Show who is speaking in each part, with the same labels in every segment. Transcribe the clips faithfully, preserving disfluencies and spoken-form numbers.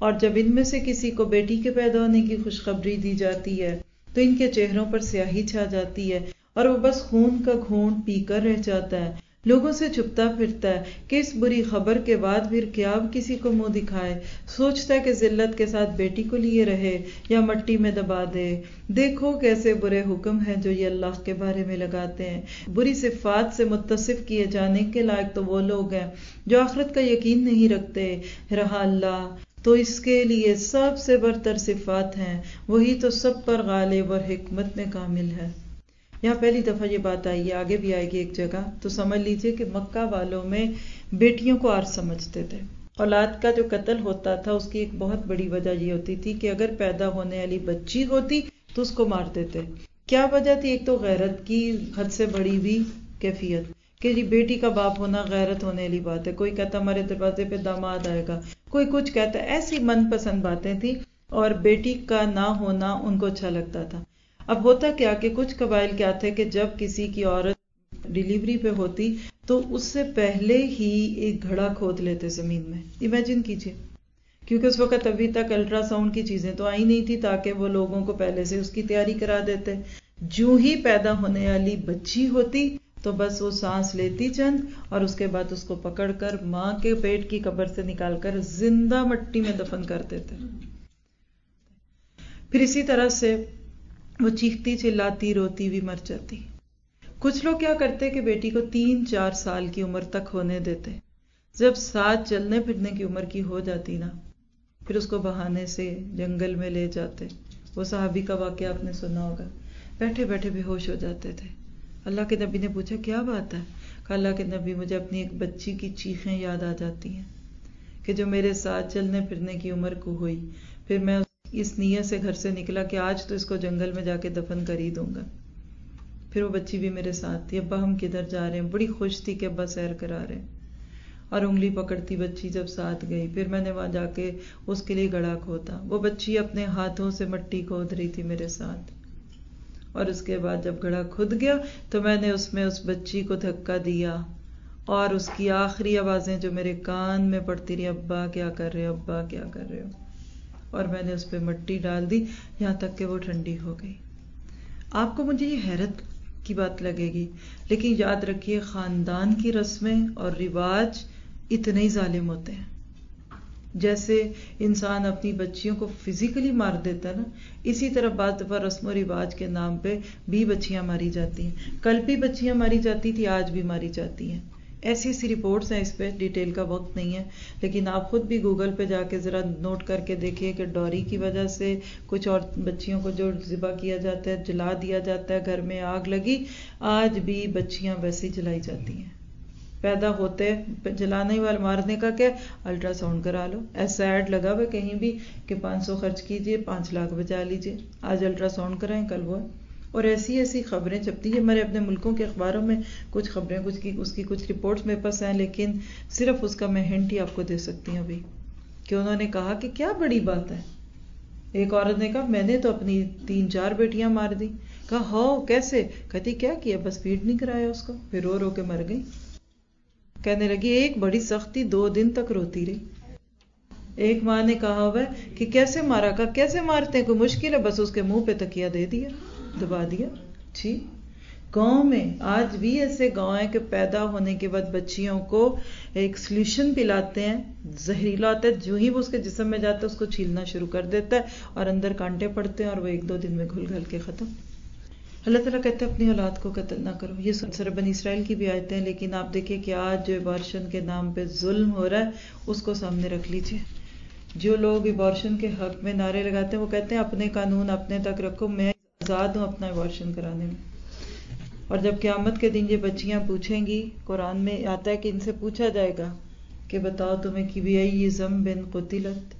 Speaker 1: اور جب ان میں سے کسی کو بیٹی کے پیدا ہونے کی خوشخبری دی جاتی ہے تو ان کے چہروں پر سیاہی چھا جاتی ہے اور وہ بس خون کا گھونٹ پی کر رہ جاتا ہے، لوگوں سے چھپتا پھرتا ہے کہ اس بری خبر کے بعد پھر کیا اب کسی کو منہ دکھائے، سوچتا ہے کہ ذلت کے ساتھ بیٹی کو لیے رہے یا مٹی میں دبا دے۔ دیکھو کیسے برے حکم ہیں جو یہ اللہ کے بارے میں لگاتے ہیں۔ بری صفات سے متصف کیے جانے کے لائق تو وہ لوگ ہیں جو آخرت کا یقین نہیں رکھتے، رہا اللہ تو اس کے لیے سب سے برتر صفات ہیں، وہی تو سب پر غالب اور حکمت میں کامل ہے۔ یہاں پہلی دفعہ یہ بات آئی ہے، آگے بھی آئے گی ایک جگہ، تو سمجھ لیجئے کہ مکہ والوں میں بیٹیوں کو عار سمجھتے تھے۔ اولاد کا جو قتل ہوتا تھا اس کی ایک بہت بڑی وجہ یہ ہوتی تھی کہ اگر پیدا ہونے والی بچی ہوتی تو اس کو مار دیتے۔ کیا وجہ تھی؟ ایک تو غیرت کی حد سے بڑی بھی کیفیت کہ جی بیٹی کا باپ ہونا غیرت ہونے والی بات ہے، کوئی کہتا ہمارے دروازے پہ داماد آئے گا، کوئی کچھ کہتا ہے، ایسی من پسند باتیں تھی، اور بیٹی کا نہ ہونا ان کو اچھا لگتا تھا۔ اب ہوتا کیا کہ کچھ قبائل کیا تھے کہ جب کسی کی عورت ڈیلیوری پہ ہوتی تو اس سے پہلے ہی ایک گھڑا کھود لیتے زمین میں، امیجن کیجئے، کیونکہ اس وقت ابھی تک الٹرا ساؤنڈ کی چیزیں تو آئی نہیں تھی، تاکہ وہ لوگوں کو پہلے سے اس کی تیاری کرا دیتے۔ جو ہی پیدا ہونے والی بچی ہوتی تو بس وہ سانس لیتی چند اور اس کے بعد اس کو پکڑ کر ماں کے پیٹ کی قبر سے نکال کر زندہ مٹی میں دفن کر دیتے۔ پھر اسی طرح سے وہ چیختی چلاتی روتی بھی مر جاتی۔ کچھ لوگ کیا کرتے کہ بیٹی کو تین چار سال کی عمر تک ہونے دیتے، جب ساتھ چلنے پھرنے کی عمر کی ہو جاتی نا پھر اس کو بہانے سے جنگل میں لے جاتے۔ وہ صحابی کا واقعہ آپ نے سنا ہوگا، بیٹھے بیٹھے بے ہوش ہو جاتے تھے۔ اللہ کے نبی نے پوچھا کیا بات ہے؟ کہا اللہ کے نبی مجھے اپنی ایک بچی کی چیخیں یاد آ جاتی ہیں کہ جو میرے ساتھ چلنے پھرنے کی عمر کو ہوئی، پھر میں اس نیت سے گھر سے نکلا کہ آج تو اس کو جنگل میں جا کے دفن کر ہی دوں گا۔ پھر وہ بچی بھی میرے ساتھ تھی، ابا ہم کدھر جا رہے ہیں؟ بڑی خوش تھی کہ ابا سیر کرا رہے ہیں، اور انگلی پکڑتی بچی جب ساتھ گئی، پھر میں نے وہاں جا کے اس کے لیے گڑھا کھودا۔ وہ بچی اپنے ہاتھوں سے مٹی کھود رہی تھی میرے ساتھ، اور اس کے بعد جب گڑھا کھد گیا تو میں نے اس میں اس بچی کو دھکا دیا، اور اس کی آخری آوازیں جو میرے کان میں پڑتی رہی، ابا کیا کر رہے ہو، ابا کیا کر رہے ہو، اور میں نے اس پہ مٹی ڈال دی یہاں تک کہ وہ ٹھنڈی ہو گئی۔ آپ کو مجھے یہ حیرت کی بات لگے گی، لیکن یاد رکھیے خاندان کی رسمیں اور رواج اتنے ہی ظالم ہوتے ہیں۔ جیسے انسان اپنی بچیوں کو فزیکلی مار دیتا ہے نا، اسی طرح بعض دفعہ رسم و رواج کے نام پہ بھی بچیاں ماری جاتی ہیں۔ کل بھی بچیاں ماری جاتی تھی، آج بھی ماری جاتی ہیں۔ ایسی ایسی رپورٹس ہیں، اس پہ ڈیٹیل کا وقت نہیں ہے، لیکن آپ خود بھی گوگل پہ جا کے ذرا نوٹ کر کے دیکھیے کہ ڈوری کی وجہ سے کچھ اور بچیوں کو جو ذبح کیا جاتا ہے، جلا دیا جاتا ہے، گھر میں آگ لگی، آج بھی بچیاں ویسے جلائی جاتی ہیں۔ پیدا ہوتے جلانے والے مارنے کا کیا، الٹرا ساؤنڈ کرا لو، ایسا ایڈ لگا ہوا کہیں بھی کہ پانچ سو خرچ کیجئے پانچ لاکھ بچا لیجئے، آج الٹرا ساؤنڈ کرائیں کل وہ، اور ایسی ایسی خبریں چھپتی ہیں ہمارے اپنے ملکوں کے اخباروں میں۔ کچھ خبریں کچھ کی اس کی کچھ رپورٹس میرے پاس ہیں، لیکن صرف اس کا میں ہنٹ ہی آپ کو دے سکتی ہوں ابھی، کہ انہوں نے کہا کہ کیا بڑی بات ہے۔ ایک عورت نے کہا میں نے تو اپنی تین چار بیٹیاں مار دی۔ کہا ہو کیسے؟ کہتی کیا کیا، بس فیڈ نہیں کرایا اس کو، پھر رو رو کے مر گئی۔ کہنے لگی ایک بڑی سختی، دو دن تک روتی رہی۔ ایک ماں نے کہا ہوا ہے کہ کیسے مارا، کہا کیسے مارتے ہیں، کوئی مشکل ہے، بس اس کے منہ پہ تکیہ دے دیا، دبا دیا۔ جی گاؤں میں آج بھی ایسے گاؤں ہیں کہ پیدا ہونے کے بعد بچیوں کو ایک سلیوشن پلاتے ہیں، زہریلا ہوتا ہے، جو ہی وہ اس کے جسم میں جاتا ہے اس کو چھیلنا شروع کر دیتا ہے، اور اندر کانٹے پڑتے ہیں، اور وہ ایک دو دن میں گھل گھل کے ختم۔ اللہ تعالیٰ کہتے ہیں اپنی اولاد کو قتل نہ کرو۔ یہ سورہ بنی اسرائیل کی بھی آیتیں ہیں، لیکن آپ دیکھیں کہ آج جو ابارشن کے نام پہ ظلم ہو رہا ہے اس کو سامنے رکھ لیجئے۔ جو لوگ ابارشن کے حق میں نعرے لگاتے ہیں وہ کہتے ہیں اپنے قانون اپنے تک رکھو، میں آزاد ہوں اپنا ابارشن کرانے میں۔ اور جب قیامت کے دن یہ بچیاں پوچھیں گی، قرآن میں آتا ہے کہ ان سے پوچھا جائے گا کہ بتاؤ تمہیں کہ بِأَيِّ ذَنبٍ قُتِلَتْ،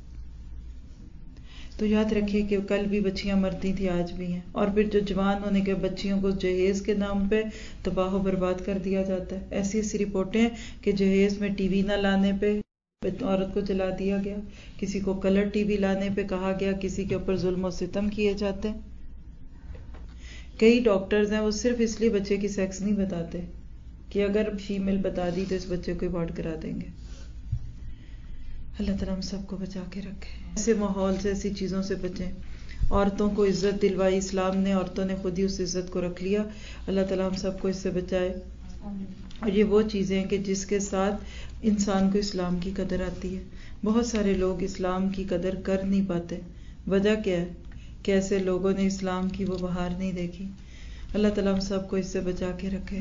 Speaker 1: تو یاد رکھیے کہ کل بھی بچیاں مرتی تھی، آج بھی ہیں۔ اور پھر جو جوان ہونے کے بچیوں کو جہیز کے نام پہ تباہ و برباد کر دیا جاتا ہے۔ ایسی ایسی رپورٹیں ہیں کہ جہیز میں ٹی وی نہ لانے پہ عورت کو جلا دیا گیا، کسی کو کلر ٹی وی لانے پہ کہا گیا، کسی کے اوپر ظلم و ستم کیے جاتے ہیں۔ کئی ڈاکٹرز ہیں وہ صرف اس لیے بچے کی سیکس نہیں بتاتے کہ اگر فیمیل بتا دی تو اس بچے کو ایبارٹ کرا دیں گے۔ اللہ تعالیٰ ہم سب کو بچا کے رکھے، ایسے ماحول سے، ایسی چیزوں سے بچیں۔ عورتوں کو عزت دلوائی اسلام نے، عورتوں نے خود ہی اس عزت کو رکھ لیا۔ اللہ تعالیٰ ہم سب کو اس سے بچائے۔ اور یہ وہ چیزیں ہیں کہ جس کے ساتھ انسان کو اسلام کی قدر آتی ہے۔ بہت سارے لوگ اسلام کی قدر کر نہیں پاتے، وجہ کیا ہے کہ ایسے لوگوں نے اسلام کی وہ بہار نہیں دیکھی۔ اللہ تعالیٰ ہم سب کو اس سے بچا کے رکھے۔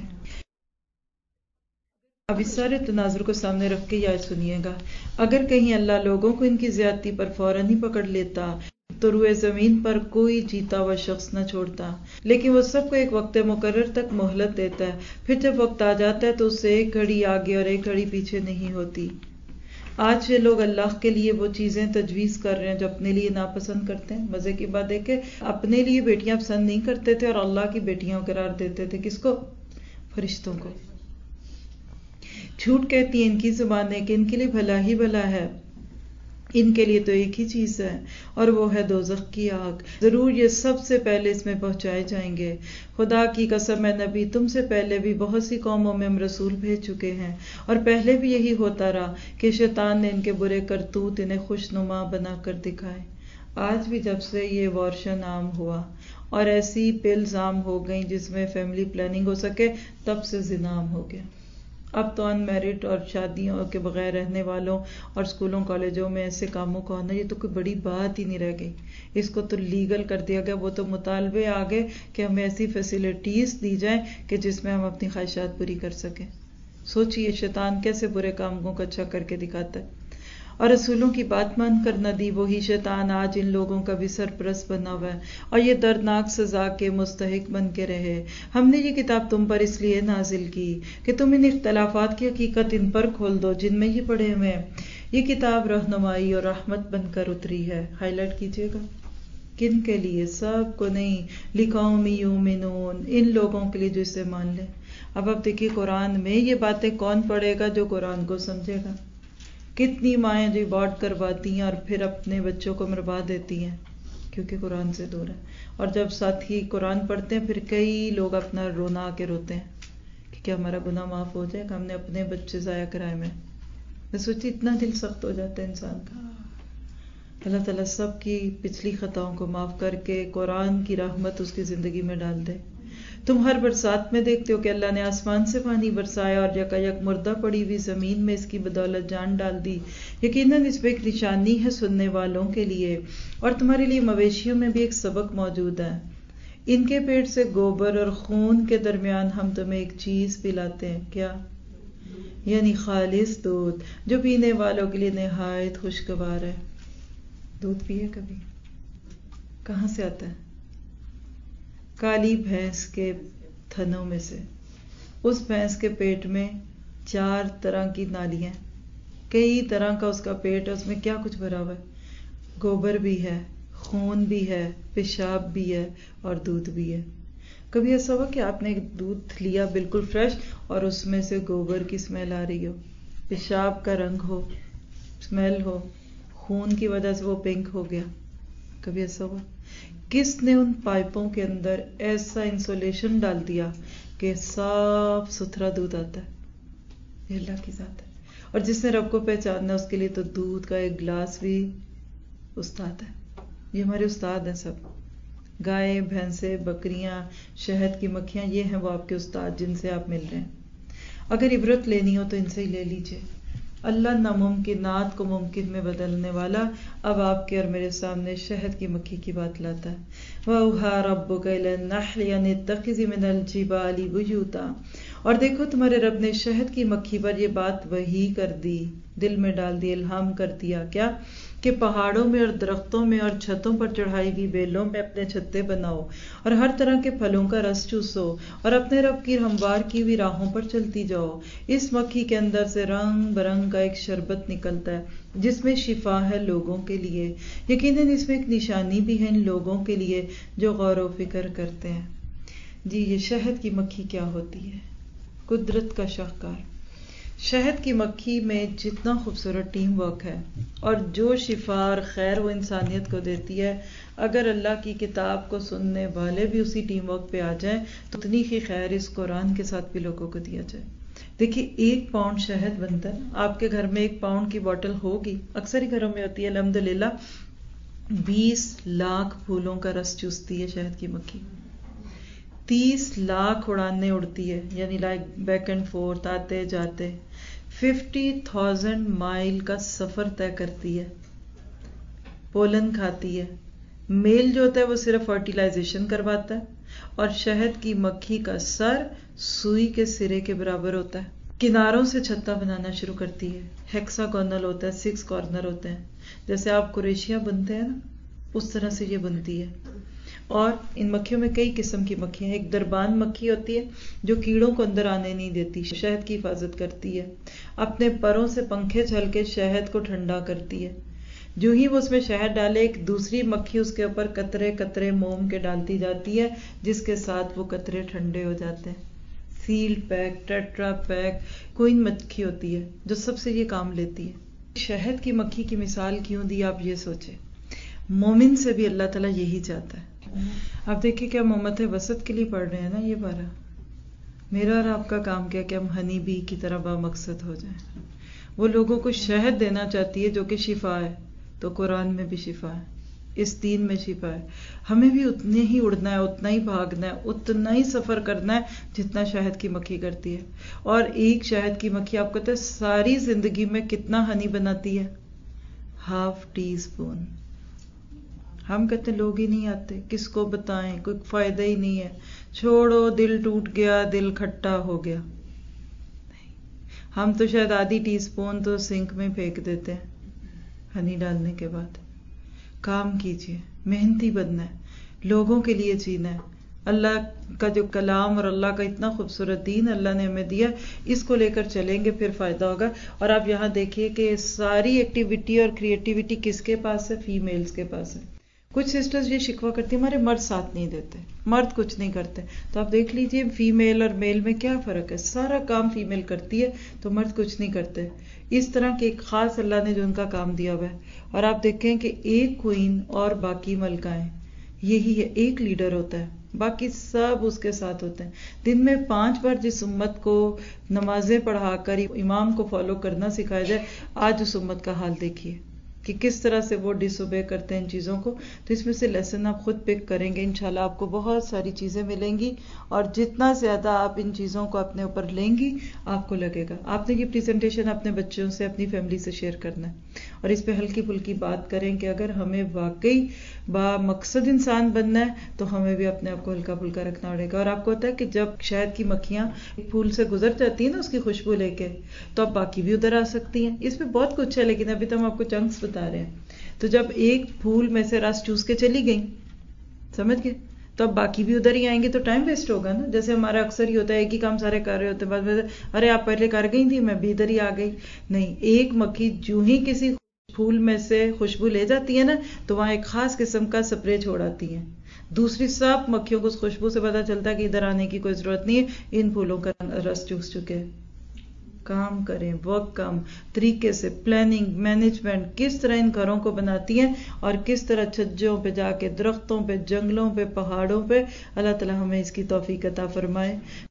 Speaker 1: اب اس سارے تناظر کو سامنے رکھ کے یاد سنیے گا، اگر کہیں اللہ لوگوں کو ان کی زیادتی پر فوراً ہی پکڑ لیتا تو روئے زمین پر کوئی جیتا ہوا شخص نہ چھوڑتا، لیکن وہ سب کو ایک وقت مقرر تک مہلت دیتا ہے، پھر جب وقت آ جاتا ہے تو اس سے ایک گھڑی آگے اور ایک گھڑی پیچھے نہیں ہوتی۔ آج یہ لوگ اللہ کے لیے وہ چیزیں تجویز کر رہے ہیں جو اپنے لیے ناپسند کرتے ہیں۔ مزے کی بات ہے کہ اپنے لیے بیٹیاں پسند نہیں کرتے تھے اور اللہ کی بیٹیاں قرار دیتے تھے، کس کو؟ فرشتوں کو۔ جھوٹ کہتی ہیں ان کی زبانیں کہ ان کے لیے بھلا ہی بھلا ہے، ان کے لیے تو ایک ہی چیز ہے اور وہ ہے دوزخ کی آگ، ضرور یہ سب سے پہلے اس میں پہنچائے جائیں گے۔ خدا کی قسم ہے نبی، تم سے پہلے بھی بہت سی قوموں میں ہم رسول بھیج چکے ہیں، اور پہلے بھی یہی ہوتا رہا کہ شیطان نے ان کے برے کرتوت انہیں خوشنما بنا کر دکھائے۔ آج بھی جب سے یہ وارشن عام ہوا اور ایسی پلز عام ہو گئیں جس میں فیملی پلاننگ ہو سکے، تب سے زنا عام ہو گیا۔ اب تو ان میرڈ اور شادیوں کے بغیر رہنے والوں اور اسکولوں کالجوں میں ایسے کاموں کا ہونا یہ تو کوئی بڑی بات ہی نہیں رہ گئی، اس کو تو لیگل کر دیا گیا۔ وہ تو مطالبے آ گئے کہ ہمیں ایسی فیسلٹیز دی جائیں کہ جس میں ہم اپنی خواہشات پوری کر سکیں۔ سوچئے شیطان کیسے برے کاموں کو اچھا کر کے دکھاتا ہے، اور رسولوں کی بات مان کر نہ دی وہی شیطان آج ان لوگوں کا بھی سرپرست بنا ہوا ہے اور یہ دردناک سزا کے مستحق بن کے رہے۔ ہم نے یہ کتاب تم پر اس لیے نازل کی کہ تم ان اختلافات کی حقیقت ان پر کھول دو جن میں یہ پڑے ہوئے ہیں۔ یہ کتاب رہنمائی اور رحمت بن کر اتری ہے۔ ہائی لائٹ کیجئے گا، کن کے لیے؟ سب کو نہیں، لقوم یؤمنون، ان لوگوں کے لیے جو اسے مان لے۔ اب آپ دیکھیے قرآن میں یہ باتیں کون پڑھے گا؟ جو قرآن کو سمجھے گا۔ کتنی مائیں جو ابارٹ کرواتی ہیں اور پھر اپنے بچوں کو مروا دیتی ہیں کیونکہ قرآن سے دور ہے، اور جب ساتھی قرآن پڑھتے ہیں پھر کئی لوگ اپنا رونا آ کے روتے ہیں کہ کیا ہمارا گناہ معاف ہو جائے گا، ہم نے اپنے بچے ضائع کرائے میں میں سوچی اتنا دل سخت ہو جاتا ہے انسان کا۔ اللہ تعالیٰ سب کی پچھلی خطاؤں کو معاف کر کے قرآن کی رحمت اس کی زندگی میں ڈال دے۔ تم ہر برسات میں دیکھتے ہو کہ اللہ نے آسمان سے پانی برسایا اور یکا یک مردہ پڑی ہوئی زمین میں اس کی بدولت جان ڈال دی۔ یقیناً اس پہ ایک نشانی ہے سننے والوں کے لیے، اور تمہارے لیے مویشیوں میں بھی ایک سبق موجود ہے۔ ان کے پیٹ سے گوبر اور خون کے درمیان ہم تمہیں ایک چیز پلاتے ہیں، کیا؟ یعنی خالص دودھ جو پینے والوں کے لیے نہایت خوشگوار ہے۔ دودھ پیے کبھی؟ کہاں سے آتا ہے؟ کالی بھینس کے تھنوں میں سے۔ اس بھینس کے پیٹ میں چار طرح کی نالیاں، کئی طرح کا اس کا پیٹ ہے، اس میں کیا کچھ بھرا ہوا ہے؟ گوبر بھی ہے، خون بھی ہے، پیشاب بھی ہے اور دودھ بھی ہے۔ کبھی ایسا ہوا کہ آپ نے دودھ لیا بالکل فریش اور اس میں سے گوبر کی اسمیل آ رہی ہو، پیشاب کا رنگ ہو، اسمیل ہو، خون کی وجہ سے وہ پنک ہو گیا؟ کبھی ایسا ہوا؟ کس نے ان پائپوں کے اندر ایسا انسولیشن ڈال دیا کہ صاف ستھرا دودھ آتا ہے؟ یہ اللہ کی ذات ہے، اور جس نے رب کو پہچاننا اس کے لیے تو دودھ کا ایک گلاس بھی استاد ہے۔ یہ ہمارے استاد ہیں سب، گائے، بھینسیں، بکریاں، شہد کی مکھیاں، یہ ہیں وہ آپ کے استاد جن سے آپ مل رہے ہیں۔ اگر عبرت لینی ہو تو ان سے ہی لے لیجئے۔ اللہ ناممکنات کو ممکن میں بدلنے والا اب آپ کے اور میرے سامنے شہد کی مکھی کی بات لاتا ہے۔ وَأَوْحَىٰ رَبُّكَ إِلَى النَّحْلِ أَنِ اتَّخِذِي مِنَ الْجِبَالِ بُيُوتًا، اور دیکھو تمہارے رب نے شہد کی مکھی پر یہ بات وحی کر دی، دل میں ڈال دی، الہام کر دیا، کیا؟ کہ پہاڑوں میں اور درختوں میں اور چھتوں پر چڑھائی ہوئی بیلوں میں اپنے چھتے بناؤ اور ہر طرح کے پھلوں کا رس چوسو اور اپنے رب کی ہموار کی ہوئی راہوں پر چلتی جاؤ۔ اس مکھی کے اندر سے رنگ برنگ کا ایک شربت نکلتا ہے جس میں شفا ہے لوگوں کے لیے۔ یقیناً اس میں ایک نشانی بھی ہے ان لوگوں کے لیے جو غور و فکر کرتے ہیں۔ جی یہ شہد کی مکھی کیا ہوتی ہے؟ قدرت کا شاہکار۔ شہد کی مکھی میں جتنا خوبصورت ٹیم ورک ہے اور جو شفا اور خیر وہ انسانیت کو دیتی ہے، اگر اللہ کی کتاب کو سننے والے بھی اسی ٹیم ورک پہ آ جائیں تو اتنی ہی خیر اس قرآن کے ساتھ بھی لوگوں کو دیا جائے۔ دیکھیے ایک پاؤنڈ شہد بنتا ہے، آپ کے گھر میں ایک پاؤنڈ کی بوٹل ہوگی، اکثر ہی گھروں میں ہوتی ہے الحمدللہ. بیس لاکھ پھولوں کا رس چوستی ہے شہد کی مکھی، تیس لاکھ اڑانے اڑتی ہے، یعنی لائک بیک اینڈ فورتھ آتے جاتے، ففٹی تھاؤزینڈ مائل کا سفر طے کرتی ہے، پولن کھاتی ہے. میل جو ہوتا ہے وہ صرف فرٹیلائزیشن کرواتا ہے، اور شہد کی مکھی کا سر سوئی کے سرے کے برابر ہوتا ہے. کناروں سے چھتا بنانا شروع کرتی ہے، ہیکساگونل ہوتا ہے، سکس کارنر ہوتے ہیں، جیسے آپ کریشیاں بنتے ہیں نا اس طرح سے یہ بنتی ہے. اور ان مکھیوں میں کئی قسم کی مکھیاں ہیں. ایک دربان مکھی ہوتی ہے جو کیڑوں کو اندر آنے نہیں دیتی، شہد کی حفاظت کرتی ہے، اپنے پروں سے پنکھے چھل کے شہد کو ٹھنڈا کرتی ہے. جو ہی وہ اس میں شہد ڈالے ایک دوسری مکھی اس کے اوپر قطرے قطرے موم کے ڈالتی جاتی ہے، جس کے ساتھ وہ قطرے ٹھنڈے ہو جاتے ہیں. سیل پیک، ٹیٹرا پیک، کوئی مکھی ہوتی ہے جو سب سے یہ کام لیتی ہے. شہد کی مکھی کی مثال کیوں دی آپ یہ سوچیں. مومن سے بھی اللہ تعالیٰ یہی چاہتا ہے. آپ دیکھیں کہ ہم امت وسط کے لیے پڑھ رہے ہیں نا یہ بارہ. میرا اور آپ کا کام کیا کہ ہم ہنی بی کی طرح با مقصد ہو جائیں. وہ لوگوں کو شہد دینا چاہتی ہے جو کہ شفا ہے، تو قرآن میں بھی شفا ہے، اس دین میں شفا ہے. ہمیں بھی اتنے ہی اڑنا ہے، اتنا ہی بھاگنا ہے، اتنا ہی سفر کرنا ہے جتنا شہد کی مکھی کرتی ہے. اور ایک شہد کی مکھی آپ کہتے ہیں ساری زندگی میں کتنا ہنی بناتی ہے؟ Half teaspoon. ہم کہتے ہیں لوگ ہی نہیں آتے، کس کو بتائیں، کوئی فائدہ ہی نہیں ہے، چھوڑو دل ٹوٹ گیا، دل کھٹا ہو گیا. ہم تو شاید آدھی ٹی اسپون تو سنک میں پھینک دیتے ہیں ہنی ڈالنے کے بعد. کام کیجئے، محنتی بننا ہے، لوگوں کے لیے جینا ہے. اللہ کا جو کلام اور اللہ کا اتنا خوبصورت دین اللہ نے ہمیں دیا، اس کو لے کر چلیں گے پھر فائدہ ہوگا. اور آپ یہاں دیکھیے کہ ساری ایکٹیویٹی اور کریٹیویٹی کس کے پاس ہے؟ فیمیلز کے پاس ہے. کچھ سسٹرز یہ شکوہ کرتی ہیں ہمارے مرد ساتھ نہیں دیتے، مرد کچھ نہیں کرتے. تو آپ دیکھ لیجئے فیمیل اور میل میں کیا فرق ہے. سارا کام فیمیل کرتی ہے تو مرد کچھ نہیں کرتے. اس طرح کے ایک خاص اللہ نے جو ان کا کام دیا ہوا ہے. اور آپ دیکھیں کہ ایک کوئین اور باقی ملکائیں، یہی ہے، ایک لیڈر ہوتا ہے، باقی سب اس کے ساتھ ہوتے ہیں. دن میں پانچ بار جس امت کو نمازیں پڑھا کر امام کو فالو کرنا سکھایا جائے، آج اس امت کا حال دیکھیے کہ کس طرح سے وہ ڈس اوبے کرتے ہیں ان چیزوں کو. تو اس میں سے لیسن آپ خود پک کریں گے، انشاءاللہ آپ کو بہت ساری چیزیں ملیں گی. اور جتنا زیادہ آپ ان چیزوں کو اپنے اوپر لیں گی آپ کو لگے گا. آپ نے یہ پریزنٹیشن اپنے بچوں سے، اپنی فیملی سے شیئر کرنا ہے، اور اس پہ ہلکی پھلکی بات کریں کہ اگر ہمیں واقعی با مقصد انسان بننا ہے تو ہمیں بھی اپنے آپ کو ہلکا پھلکا رکھنا پڑے گا. اور آپ کو ہوتا ہے کہ جب شہد کی مکھیاں پھول سے گزر جاتی ہیں نا اس کی خوشبو لے کے، تو اب باقی بھی ادھر آ سکتی ہیں. اس میں بہت کچھ ہے لیکن ابھی تو ہم آپ کو چنکس بتا رہے ہیں. تو جب ایک پھول میں سے رس چوس کے چلی گئیں، سمجھ گئے، تو اب باقی بھی ادھر ہی آئیں گے تو ٹائم ویسٹ ہوگا نا. جیسے ہمارا اکثر ہی ہوتا ہے ایک ہی کام سارے کر رہے ہوتے ہیں، بعد میں ارے آپ پہلے کر گئی تھی میں بھی ادھر ہی آ گئی. نہیں، ایک مکھی جو ہی کسی پھول میں سے خوشبو لے جاتی ہے نا تو وہاں ایک خاص قسم کا سپرے چھوڑاتی ہے. دوسری سب مکھیوں کو اس خوشبو سے پتا چلتا ہے کہ ادھر آنے کی کوئی ضرورت نہیں ہے، ان پھولوں کا رس چوس چکے ہیں. کام کریں، ورک کام طریقے سے، پلاننگ، مینجمنٹ کس طرح ان گھروں کو بناتی ہیں، اور کس طرح چھجوں پہ جا کے، درختوں پہ، جنگلوں پہ، پہاڑوں پہ. اللہ تعالی ہمیں اس کی توفیق عطا فرمائے.